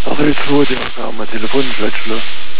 Arrête-toi, t'es encore à ma téléphone, je vais être là.